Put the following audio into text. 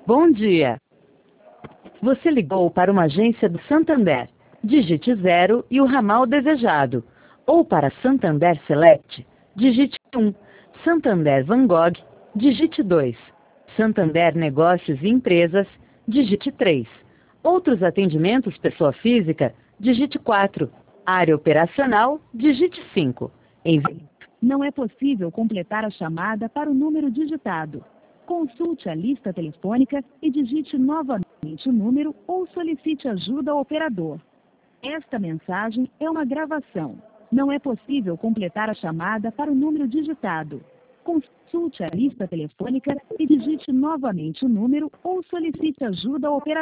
Bom dia. Você ligou para uma agência do Santander. Digite 0 e o ramal desejado. Ou para Santander Select, digite 1. Santander Van Gogh, digite 2. Santander Negócios e Empresas, digite 3. Outros atendimentos pessoa física, digite 4. Área operacional, digite 5. Não é possível completar a chamada para o número digitado. Consulte a lista telefônica e digite novamente o número ou solicite ajuda ao operador. Esta mensagem é uma gravação. Não é possível completar a chamada para o número digitado. Consulte a lista telefônica e digite novamente o número ou solicite ajuda ao operador.